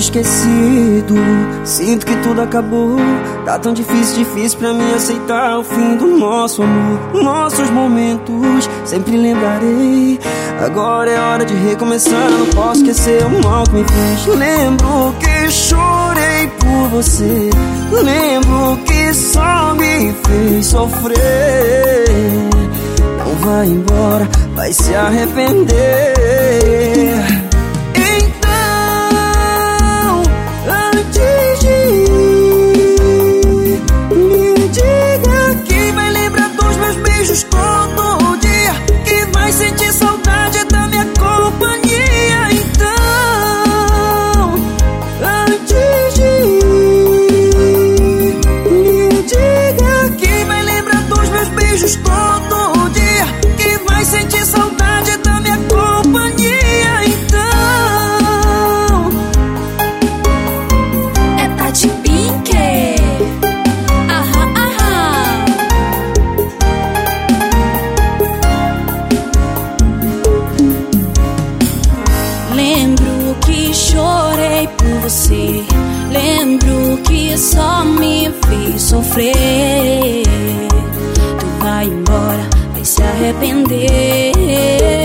esquecido. Sinto que tudo acabou. Tá tão difícil pra mim aceitar o fim do nosso amor. Nossos momentos sempre lembrarei. Agora é hora de recomeçar. Não posso esquecer o mal que me fez. Lembro que chorei por você. Lembro que só me fez sofrer. Não vai embora, vai se arrepender. Então, antes de ir, me diga que vai lembrar dos meus beijos todo dia, que vai sentir saudade da minha companhia. Então, antes de ir, me diga que vai lembrar dos meus beijos todo dia, que vai sentir saudade da minha companhia. Então, é Tati Pink. Aham, aham. Lembro que chorei por você. Lembro que só me fez sofrer. Tu vai embora, vai se arrepender.